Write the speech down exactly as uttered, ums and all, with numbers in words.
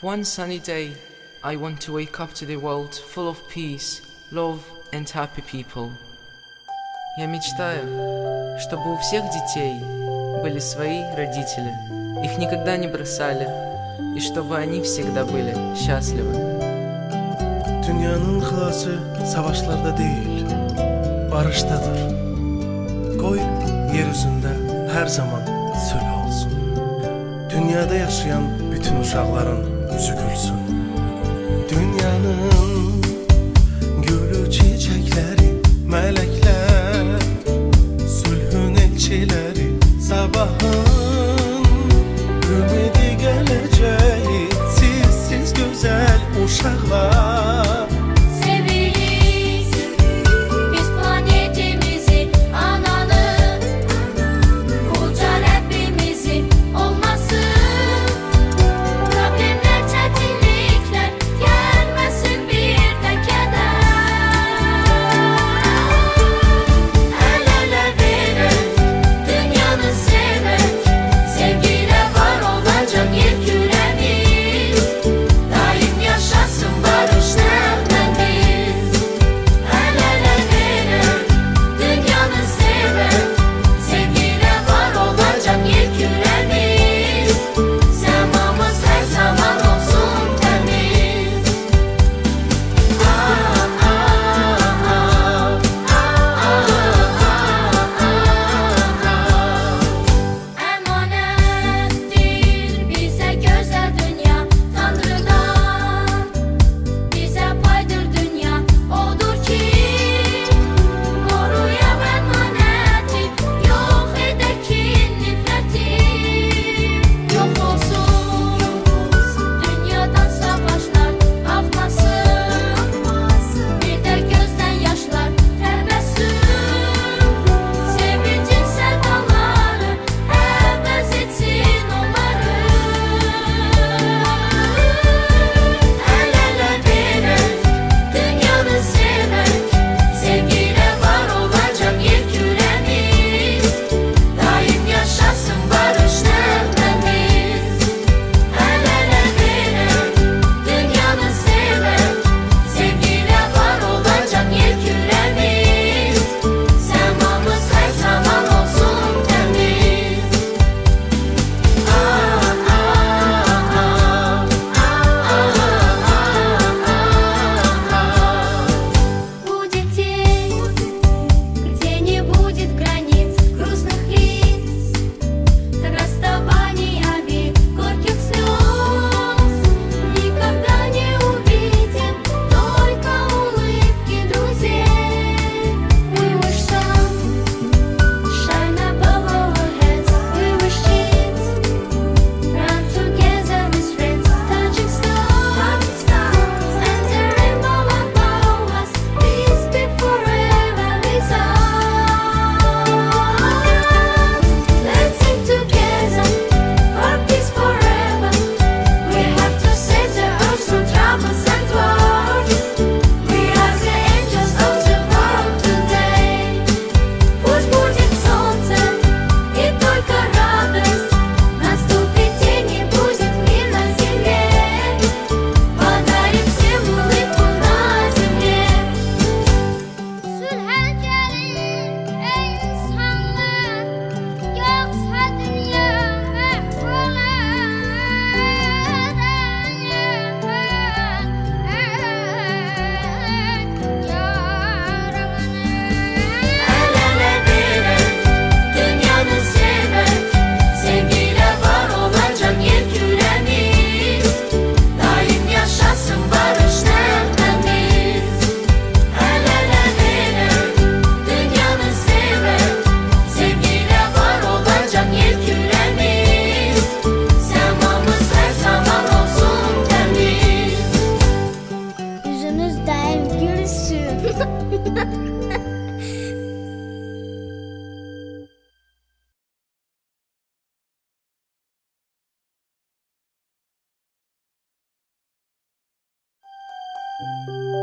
One sunny day, I want to wake up to the world full of peace, love and happy people. Я мечтаю, чтобы у всех детей были свои родители, их никогда не бросали, и чтобы они всегда были счастливы. Dünyanın xilası savaşlarda değil, barışdadır. Qoy yeryüzündə hər zaman sülh olsun. Dünyada yaşayan bütün uşaqların yüzü gülsün. Dünyanın gülü çiçəkləri, mələklər, sülhün elçiləri, sabahın ümidi gələcəyi, siz gözəl uşaqlar. Thank you.